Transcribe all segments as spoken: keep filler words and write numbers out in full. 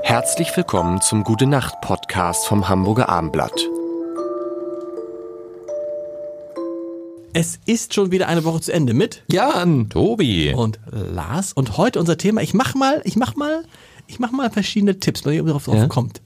Herzlich willkommen zum Gute-Nacht-Podcast vom Hamburger Abendblatt. Es ist schon wieder eine Woche zu Ende mit Jan, Tobi und Lars. Und heute unser Thema, ich mach mal, ich mach mal, ich mach mal verschiedene Tipps, wenn ihr darauf drauf Ja. kommt.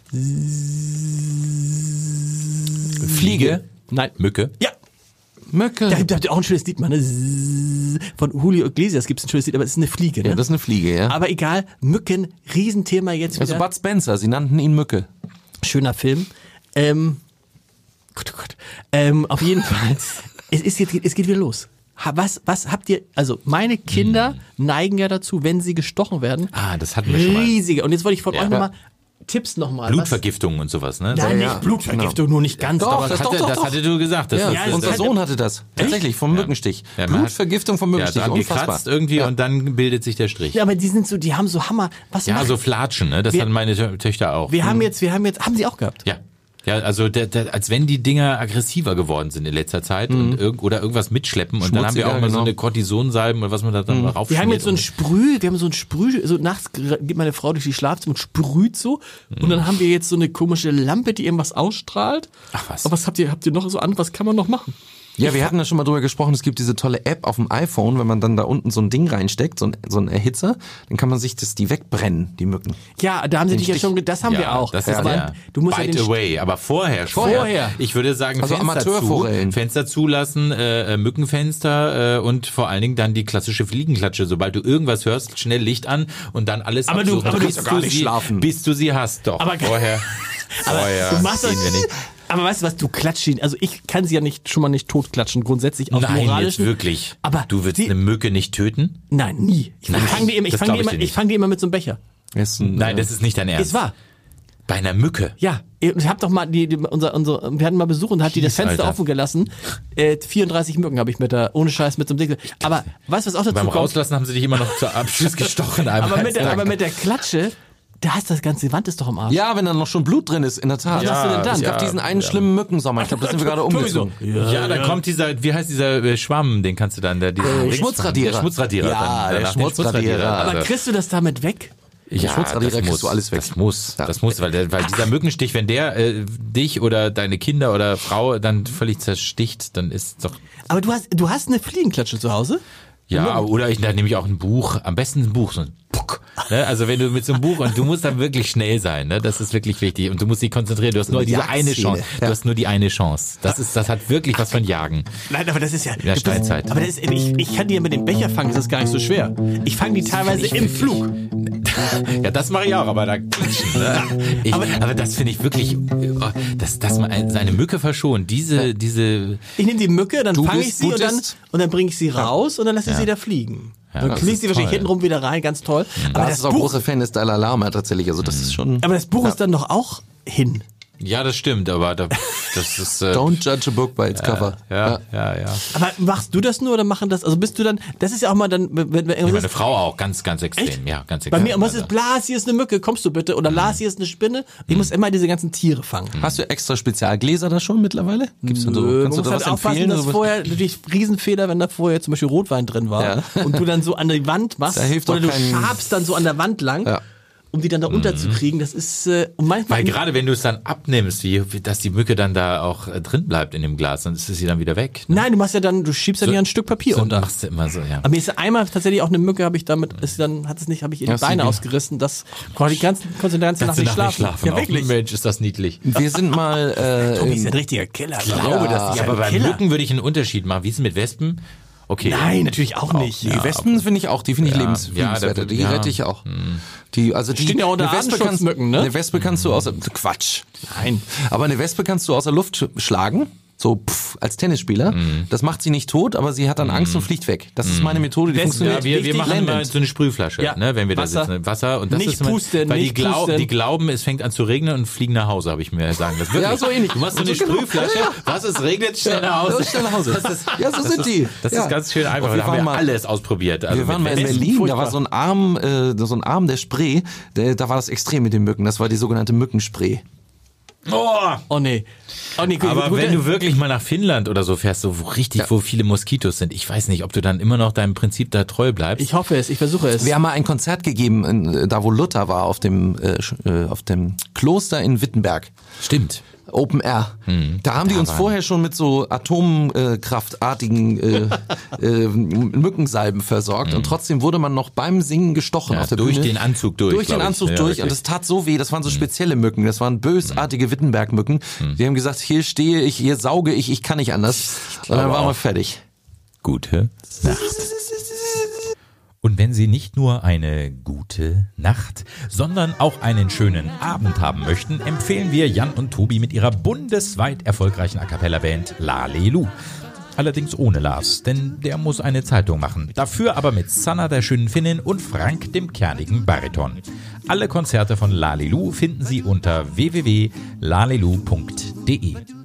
Fliege? Nein. Mücke? Ja. Möcke. Da gibt es auch ein schönes Lied, Mann. Ne? Von Julio Iglesias gibt es ein schönes Lied, aber es ist eine Fliege. Ne? Ja, das ist eine Fliege, ja. Aber egal, Mücken, Riesenthema jetzt wieder. Also Bud Spencer, sie nannten ihn Mücke. Schöner Film. Ähm, Gott, oh Gott. Ähm, auf jeden Fall, es, ist jetzt, es geht wieder los. Ha- Was, was habt ihr, also meine Kinder neigen ja dazu, wenn sie gestochen werden, Ah, das hatten wir schon mal. riesige, und jetzt wollte ich von Ja. euch nochmal Tipps nochmal. Blutvergiftung und sowas, ne? Nein, Ja, nicht Blutvergiftung, nur nicht ganz. Doch, aber das- hatte, doch, das doch. hatte du gesagt. Das Ja, ist, Ja, das unser hat- Sohn hatte das. Tatsächlich, vom Mückenstich. Ja, man hat- Blutvergiftung vom ja, Mückenstich, dran unfassbar. gekratzt irgendwie Ja. und dann bildet sich der Strich. Ja, aber die sind so, die haben so Hammer. Was Ja, macht, so Flatschen, ne? Das Wir- hatten meine Tö- Töchter auch. wir haben jetzt, wir haben jetzt, haben sie auch gehabt? Ja. Ja, also der, der, als wenn die Dinger aggressiver geworden sind in letzter Zeit und irg oder irgendwas mitschleppen und dann haben wir auch Schmutziger, mal so genau. eine Cortisonsalben oder was man da dann mal rauf. Wir haben jetzt so ein Sprüh, wir haben so ein Sprüh, so nachts geht meine Frau durch die Schlafzimmer und sprüht so. Und dann haben wir jetzt so eine komische Lampe, die irgendwas ausstrahlt. Ach was. Aber was habt ihr, habt ihr noch so an? Was kann man noch machen? Ja, wir hatten ja schon mal drüber gesprochen, es gibt diese tolle App auf dem iPhone, wenn man dann da unten so ein Ding reinsteckt, so ein, so ein Erhitzer, dann kann man sich das, die wegbrennen, die Mücken. Ja, da haben sie dich ja Stich- schon, ge- das haben ja, wir auch. Das ist aber der du musst ja Bite den Away, aber vorher schon. Vorher. Ich würde sagen, Also Fenster zu, Amateurforellen. Fenster zulassen, äh, äh, Mückenfenster äh, und vor allen Dingen dann die klassische Fliegenklatsche. Sobald du irgendwas hörst, schnell Licht an und dann alles Aber du- absuchen, aber du bis kannst doch gar nicht sie, schlafen. bis du sie hast. Doch, Aber- vorher, vorher du machst das, sehen wir nicht. aber weißt du was, du klatscht ihn, also ich kann sie ja nicht, schon mal nicht totklatschen, grundsätzlich aus Nein, jetzt moralischen. wirklich. Aber du würdest die- eine Mücke nicht töten? Nein, nie. Ich Nein, fange die immer, ich das fang die glaub ich immer, dir ich nicht. fang die immer mit so einem Becher. Ist ein, Nein, äh, das ist nicht dein Ernst. Es war. Bei einer Mücke. Ja, ich hab doch mal die, die unser, unser, wir hatten mal Besuch und hat die das Fies, Fenster Alter. offen gelassen. Äh, vierunddreißig Mücken habe ich mit der, ohne Scheiß mit so einem Ding. Aber weißt du, was auch dazu Beim kommt? Rauslassen haben sie dich immer noch zu Abschluss gestochen. einmal. Aber mit, der, aber mit der Klatsche, da hast das ganze, die Wand ist doch am Arsch. Ja, wenn da noch schon Blut drin ist, in der Tat. Was hast du denn dann? Es gab Ja, diesen einen ja. schlimmen Mückensommer, ich glaube, das sind wir gerade umgezogen. Ja, da kommt dieser, wie heißt dieser äh, Schwamm, den kannst du dann, der, dieser Äh, Schmutzradierer. Der Schmutzradierer. Ja, dann, der danach den Schmutzradierer. Aber Also, kriegst du das damit weg? ja, Schmutzradierer das kriegst muss, du alles weg. Das muss, Ja. das muss, weil, der, weil dieser Mückenstich, wenn der äh, dich oder deine Kinder oder Frau dann völlig zersticht, dann ist doch, Aber du hast, du hast eine Fliegenklatsche zu Hause? ja, oder ich, dann nehme ich auch ein Buch, am besten ein Buch, so ein Puck. Ne? Also wenn du mit so einem Buch, und du musst dann wirklich schnell sein, ne? Das ist wirklich wichtig und du musst dich konzentrieren, du hast nur die diese eine Jagdszene. Chance, du Ja. hast nur die eine Chance. Das ist, das hat wirklich was von Jagen. Nein, aber das ist ja. der das, Steinzeit. Aber das ist, ich, ich kann die ja mit dem Becher fangen, das ist gar nicht so schwer. Ich fange die teilweise im Flug. Ja, das mache ich auch, aber da klatschen. Ne? Ich, aber, Aber- das finde ich wirklich, oh, dass, dass man ein- seine Mücke verschont. Diese, diese, Ich nehme die Mücke, dann Du fange ich bist sie und dann, Buddhist? und dann bringe ich sie raus und dann lasse ich Ja. sie da fliegen. Ja, dann das kriege ich ist sie wahrscheinlich toll. hintenrum wieder rein, ganz toll. Aber Das das, ist auch Buch, großer Fan des Dalai Lama tatsächlich, also das ist schon... aber das Buch ist dann doch auch hin. ja, das stimmt, aber da, das ist, äh, Don't judge a book by its cover. ja, ja, ja. Aber machst du das nur oder machen das, also bist du dann, das ist ja auch mal dann, wenn, wenn Ja, irgendwas meine ist, Frau auch, ganz, ganz extrem. Echt? Ja, ganz bei extrem. mir muss es, Also, Blas, hier ist eine Mücke, kommst du bitte? Oder Lars, hier ist eine Spinne. Ich muss immer diese ganzen Tiere fangen. Hast du extra Spezialgläser da schon mittlerweile? Gibt's denn so, Nö, kannst man du muss da was halt aufpassen, empfehlen? dass So- vorher, natürlich Riesenfehler, wenn da vorher zum Beispiel Rotwein drin war Ja. und du dann so an die Wand machst Da hilft oder doch du kein- schabst dann so an der Wand lang, Ja. um die dann da unterzukriegen, das ist, äh, und manchmal, weil gerade wenn du es dann abnimmst, wie, wie- dass die Mücke dann da auch äh, drin bleibt in dem Glas, dann ist sie dann wieder weg. Ne? nein, du machst ja dann, du schiebst dann ja ein Stück Papier So unter. machst du immer so, ja. Aber mir ist einmal tatsächlich auch eine Mücke, habe ich damit, ist dann, hat es nicht, habe ich ihr die Hast du Beine die- ausgerissen, das konnte die ganze, konnte die ganze Nacht Kannst du nicht nachts schlafen. Ja, Auch wirklich. Mensch, ist das niedlich. Wir sind mal... Äh, Tobi ist im- ein richtiger Killer. Ich glaube, dass Ja, aber bei Killer. Mücken würde ich einen Unterschied machen. Wie ist es mit Wespen? Okay. Nein, natürlich auch nicht. Die Wespen finde ich auch, die finde ich Ja, lebens, ja, lebenswerter. da- Die ja. rette ich auch. Die, also die, Stehen ja auch unter eine Wespe kannst, Artenschutzmücken, ne? eine Wespe kannst du außer, Quatsch. Nein. Aber eine Wespe kannst du aus der Luft sch- schlagen. So pff, als Tennisspieler. Das macht sie nicht tot, aber sie hat dann Angst und fliegt weg. Das ist meine Methode, die Wespen- funktioniert. Ja, wir, wir Wichtig, machen immer blendend. so eine Sprühflasche, Ja. ne, wenn wir da Wasser. sitzen. Wasser. Und das Nicht ist immer, pusten, weil nicht die, glaub, pusten. die glauben, es fängt an zu regnen und fliegen nach Hause, habe ich mir sagen. Das wirklich. Ja, so ähnlich. Du machst so eine So genau. Sprühflasche, was, es regnet, schnell nach Hause. Ja, schnell nach Hause. Das ist, Ja, so das sind ist, die. Das Ja. ist ganz schön einfach. Und wir Da haben wir waren mal- alles ausprobiert. Also Wir waren mal mit in Wespen. Berlin, da furchtbar. war so ein Arm, äh, so ein Arm der Spree, der, da war das extrem mit den Mücken. Das war die sogenannte Mückenspray. Oh! Oh nee. Oh nee, gut, Aber gut, wenn gut, du wirklich mal nach Finnland oder so fährst, so wo richtig, wo viele Moskitos sind, ich weiß nicht, ob du dann immer noch deinem Prinzip da treu bleibst. ich hoffe es, ich versuche es. Wir haben mal ein Konzert gegeben, in, da wo Luther war, auf dem, äh, äh, auf dem Kloster in Wittenberg. Stimmt. Open Air. Hm. Da haben die Da uns waren- vorher schon mit so atomkraftartigen äh, äh, Mückensalben versorgt und trotzdem wurde man noch beim Singen gestochen Ja, auf der durch Bühne. den Anzug durch, Durch den glaub ich. Anzug Ja, durch wirklich. und es tat so weh, das waren so spezielle Mücken, das waren bösartige Wittenberg-Mücken. Die haben gesagt, hier stehe ich, hier sauge ich, ich kann nicht anders. Und dann waren wir auch. fertig. Gute Nacht. Und wenn Sie nicht nur eine gute Nacht, sondern auch einen schönen Abend haben möchten, empfehlen wir Jan und Tobi mit ihrer bundesweit erfolgreichen A Cappella Band Lalelu. Allerdings ohne Lars, denn der muss eine Zeitung machen. Dafür aber mit Sanna, der schönen Finnin, und Frank, dem kernigen Bariton. Alle Konzerte von Lalelu finden Sie unter w w w punkt lalelu punkt de.